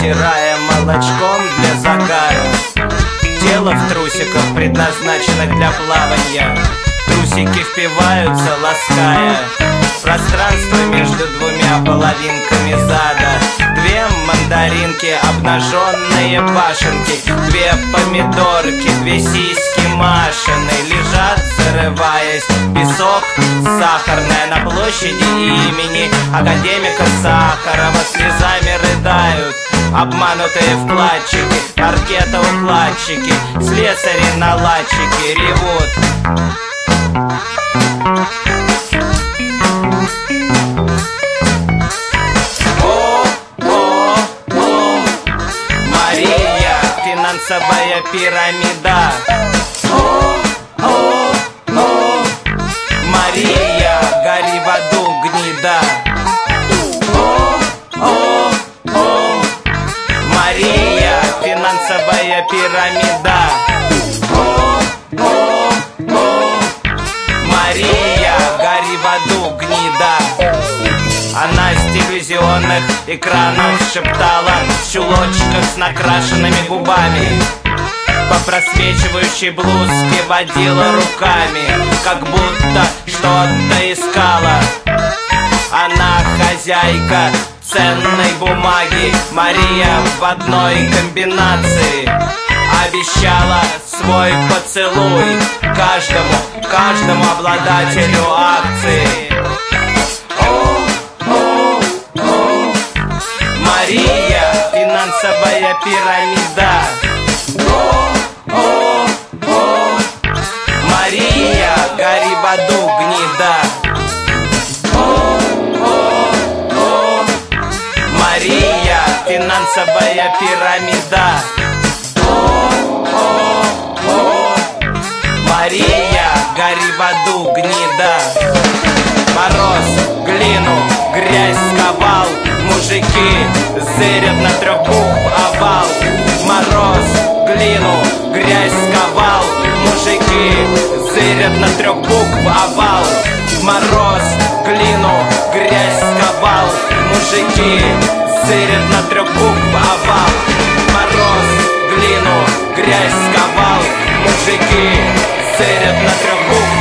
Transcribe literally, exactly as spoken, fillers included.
натирая молочком для загара. Тело в трусиках, предназначенных для плавания. Трусики впиваются, лаская пространство между двумя половинками зада. Две мандаринки, обнаженные башенки. Две помидорки, две сиськи Машины лежат, зарываясь в песок. Сахарная на площади имени академика Сахарова. Слезами рыдают обманутые вкладчики, паркетоукладчики, слесари наладчики ревут. О, о, о, Мария, финансовая пирамида. О, о, о, Мария, гори в аду, гнида. О, о, о, Мария, финансовая пирамида. О, о, о, Мария, гори в аду, гнида. Она с телевизионных экранов шептала в чулочках с накрашенными губами. По просвечивающей блузке водила руками, как будто что-то искала. Она хозяйка ценной бумаги. Мария в одной комбинации обещала свой поцелуй каждому, каждому обладателю акции. О, о, о, Мария, финансовая пирамида. О, о, о, Мария, гори в аду, гнида. О, о, о, Мария, финансовая пирамида. О, о, о, Мария, гори в аду, гнида. Мороз, глину, грязь сковал. Мужики зырят на трех букв овал. Мороз, глину, грязь сковал. Мужики зырят на трех букв овал. Мороз, глину, грязь сковал. Мужики зырят на трех букв овал. Мороз, глину, грязь сковал. Мужики зырят на трех букв